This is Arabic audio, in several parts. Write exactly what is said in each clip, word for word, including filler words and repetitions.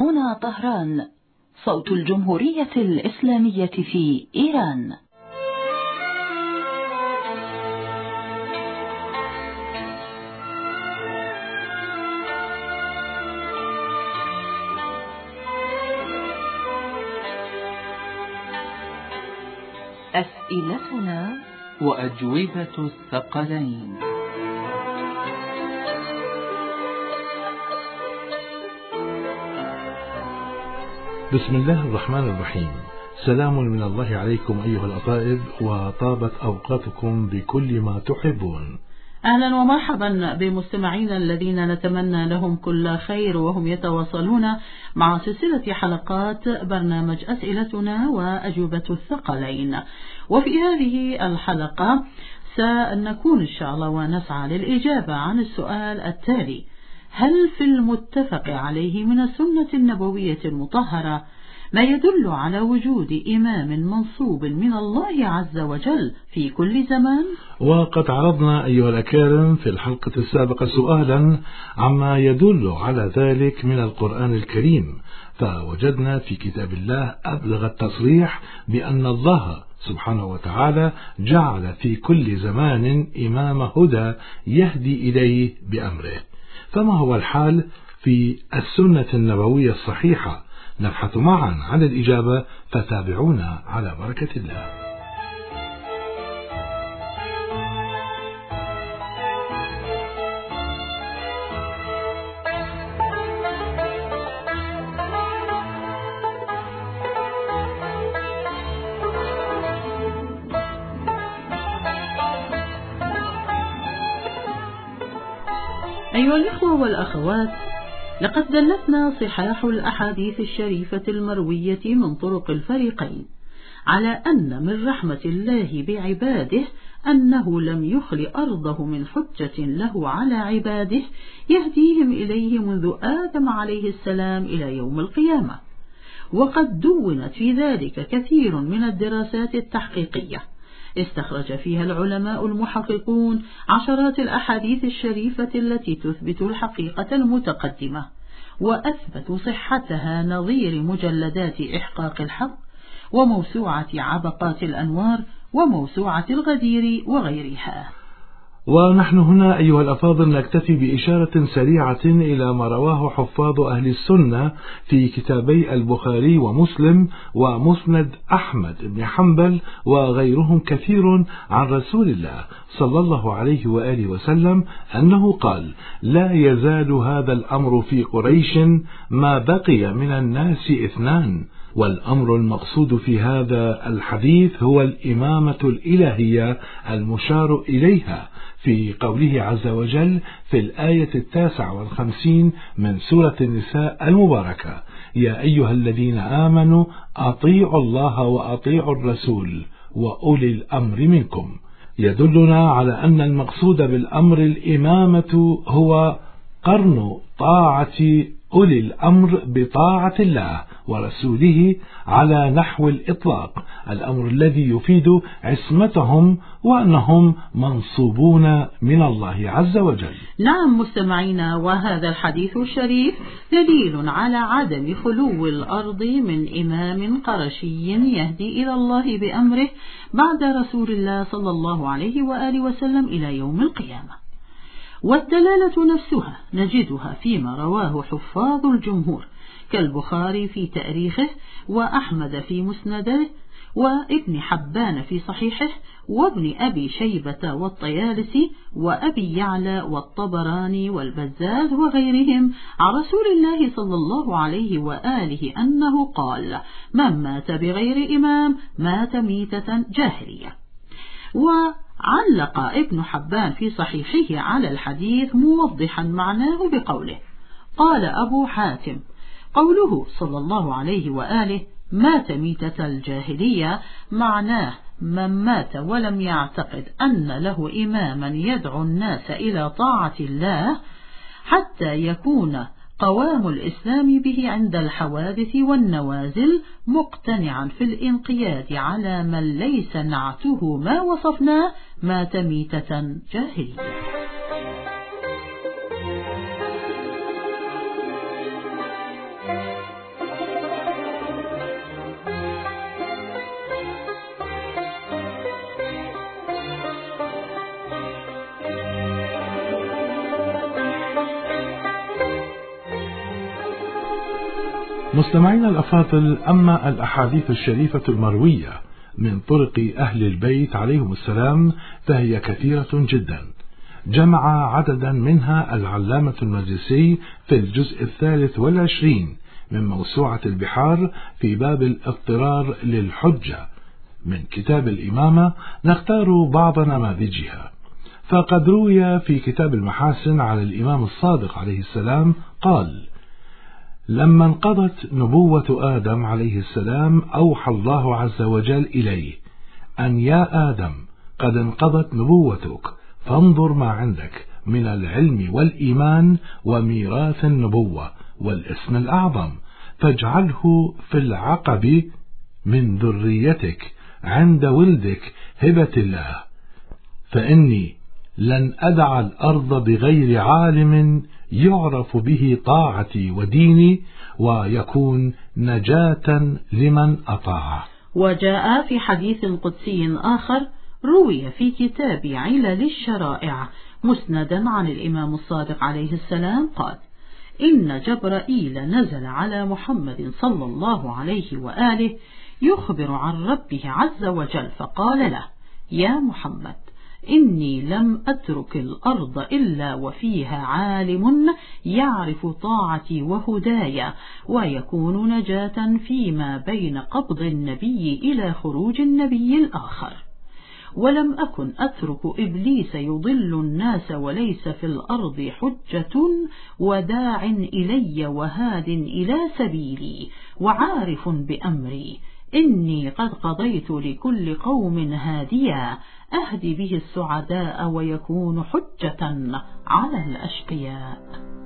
هنا طهران، صوت الجمهورية الإسلامية في إيران. أسئلتنا وأجوبة الثقلين. بسم الله الرحمن الرحيم. سلام من الله عليكم أيها الأطائب، وطابت أوقاتكم بكل ما تحبون. أهلا ومرحبا بمستمعينا الذين نتمنى لهم كل خير وهم يتواصلون مع سلسلة حلقات برنامج أسئلتنا وأجوبة الثقلين. وفي هذه الحلقة سنكون إن شاء الله ونسعى للإجابة عن السؤال التالي: هل في المتفق عليه من السنة النبوية المطهرة ما يدل على وجود إمام منصوب من الله عز وجل في كل زمان؟ وقد عرضنا أيها الأكارم في الحلقة السابقة سؤالا عما يدل على ذلك من القرآن الكريم، فوجدنا في كتاب الله أبلغ التصريح بأن الله سبحانه وتعالى جعل في كل زمان إمام هدى يهدي إليه بأمره. فما هو الحال في السنة النبوية الصحيحة؟ نبحث معا عن الإجابة، فتابعونا على بركة الله. أيها الإخوة والأخوات، لقد دلتنا صحاح الأحاديث الشريفة المروية من طرق الفريقين على أن من رحمة الله بعباده أنه لم يخل أرضه من حجة له على عباده يهديهم إليه منذ آدم عليه السلام إلى يوم القيامة. وقد دونت في ذلك كثير من الدراسات التحقيقية استخرج فيها العلماء المحققون عشرات الأحاديث الشريفة التي تثبت الحقيقة المتقدمة، وأثبتوا صحتها نظير مجلدات إحقاق الحق وموسوعة عبقات الأنوار وموسوعة الغدير وغيرها. ونحن هنا أيها الأفاضل نكتفي بإشارة سريعة إلى ما رواه حفاظ أهل السنة في كتابي البخاري ومسلم ومسند أحمد بن حنبل وغيرهم كثير عن رسول الله صلى الله عليه وآله وسلم أنه قال: لا يزال هذا الأمر في قريش ما بقي من الناس اثنان. والأمر المقصود في هذا الحديث هو الإمامة الإلهية المشار إليها في قوله عز وجل في الآية التاسعة والخمسين من سورة النساء المباركة: يا أيها الذين آمنوا أطيعوا الله وأطيعوا الرسول وأولي الأمر منكم. يدلنا على أن المقصود بالأمر الإمامة هو قرن طاعة أولي الأمر بطاعة الله ورسوله على نحو الإطلاق، الأمر الذي يفيد عصمتهم وأنهم منصوبون من الله عز وجل. نعم مستمعينا، وهذا الحديث الشريف دليل على عدم خلو الأرض من إمام قرشي يهدي إلى الله بأمره بعد رسول الله صلى الله عليه وآله وسلم إلى يوم القيامة. والدلالة نفسها نجدها فيما رواه حفاظ الجمهور كالبخاري في تاريخه وأحمد في مسنده وابن حبان في صحيحه وابن أبي شيبة والطيالسي وأبي يعلى والطبراني والبزاز وغيرهم عن رسول الله صلى الله عليه وآله أنه قال: من مات بغير إمام مات ميتة جاهلية. وعلق ابن حبان في صحيحه على الحديث موضحا معناه بقوله: قال أبو حاتم: قوله صلى الله عليه وآله مات ميتة الجاهلية معناه من مات ولم يعتقد أن له إماما يدعو الناس إلى طاعة الله حتى يكون قوام الإسلام به عند الحوادث والنوازل، مقتنعا في الانقياد على من ليس نعته ما وصفناه، مات ميتة جاهلية. مستمعينا الأفاضل، أما الأحاديث الشريفة المروية من طرق أهل البيت عليهم السلام فهي كثيرة جدا، جمع عددا منها العلامة المجلسي في الجزء الثالث والعشرين من موسوعة البحار في باب الاضطرار للحجة من كتاب الإمامة. نختار بعض نماذجها. فقد روي في كتاب المحاسن على الإمام الصادق عليه السلام قال: لما انقضت نبوة آدم عليه السلام أوحى الله عز وجل إليه أن يا آدم قد انقضت نبوتك، فانظر ما عندك من العلم والإيمان وميراث النبوة والاسم الأعظم، فاجعله في العقب من ذريتك عند ولدك هبة الله، فإني لن أدع الأرض بغير عالم يعرف به طاعتي وديني ويكون نجاة لمن أطاعه. وجاء في حديث قدسي آخر روي في كتاب علل الشرائع مسندا عن الإمام الصادق عليه السلام قال: إن جبرائيل نزل على محمد صلى الله عليه وآله يخبر عن ربه عز وجل، فقال له: يا محمد، إني لم أترك الأرض إلا وفيها عالم يعرف طاعتي وهدايا ويكون نجاة فيما بين قبض النبي إلى خروج النبي الآخر، ولم أكن أترك إبليس يضل الناس وليس في الأرض حجة وداع إلي وهاد إلى سبيلي وعارف بأمري، إني قد قضيت لكل قوم هاديا أهدي به السعداء ويكون حجة على الأشقياء.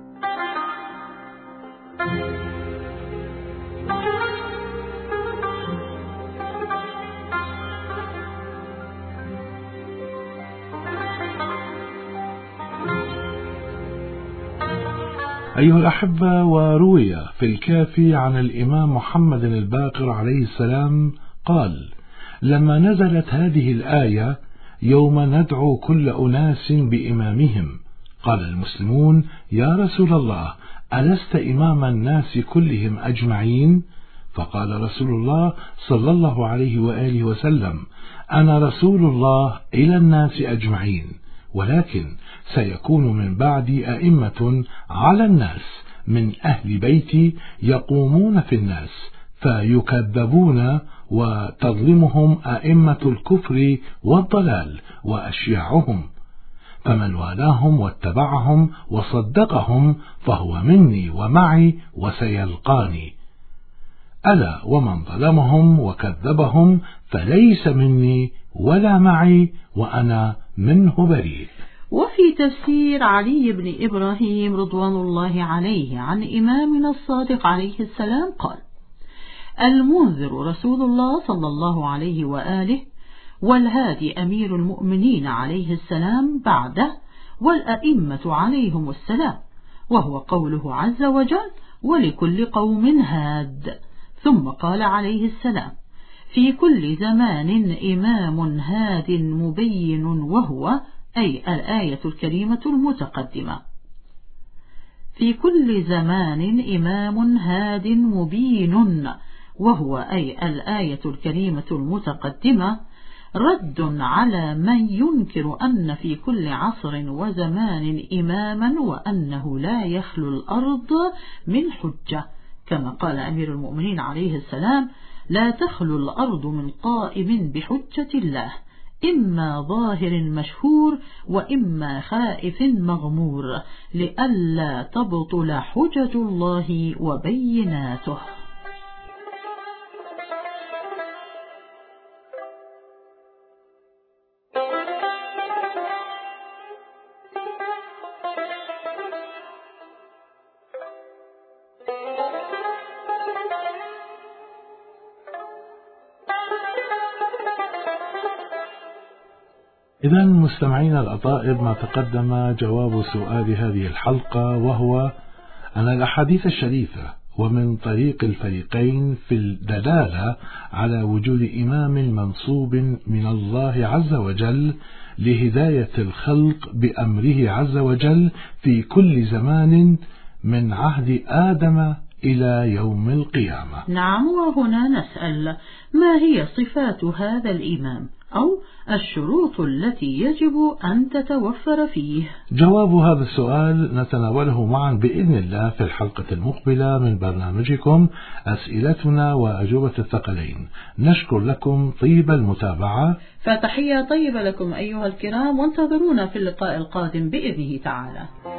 أيها الأحبة، وروي في الكافي عن الإمام محمد الباقر عليه السلام قال: لما نزلت هذه الآية يوم ندعو كل أناس بإمامهم، قال المسلمون: يا رسول الله، ألست إمام الناس كلهم أجمعين؟ فقال رسول الله صلى الله عليه وآله وسلم: أنا رسول الله إلى الناس أجمعين، ولكن سيكون من بعدي أئمة على الناس من أهل بيتي يقومون في الناس فيكذبون وتظلمهم أئمة الكفر والضلال وأشياعهم، فمن والاهم واتبعهم وصدقهم فهو مني ومعي وسيلقاني، ألا ومن ظلمهم وكذبهم فليس مني ولا معي وأنا منه بريء. وفي تفسير علي بن إبراهيم رضوان الله عليه عن إمامنا الصادق عليه السلام قال: المنذر رسول الله صلى الله عليه وآله، والهادي أمير المؤمنين عليه السلام بعده، والأئمة عليهم السلام، وهو قوله عز وجل: ولكل قوم هاد. ثم قال عليه السلام: في كل زمان إمام هاد مبين، وهو أي الآية الكريمة المتقدمة. في كل زمان إمام هاد مبين، وهو أي الآية الكريمة المتقدمة، رد على من ينكر أن في كل عصر وزمان إماما وأنه لا يخلو الأرض من حجة، كما قال أمير المؤمنين عليه السلام: لا تخلو الأرض من قائم بحجة الله، إما ظاهر مشهور وإما خائف مغمور، لئلا تبطل حجج الله وبيناته. إذن مستمعين الأطائب، ما تقدم جواب سؤال هذه الحلقة، وهو أن الأحاديث الشريفة ومن طريق الفريقين في الدلالة على وجود إمام منصوب من الله عز وجل لهداية الخلق بأمره عز وجل في كل زمان من عهد آدم إلى يوم القيامة. نعم، وهنا نسأل: ما هي صفات هذا الإمام، أو الشروط التي يجب أن تتوفر فيه؟ جواب هذا السؤال نتناوله معا بإذن الله في الحلقة المقبلة من برنامجكم أسئلتنا وأجوبة الثقلين. نشكر لكم طيب المتابعة، فتحية طيبة لكم أيها الكرام، وانتظرونا في اللقاء القادم بإذنه تعالى.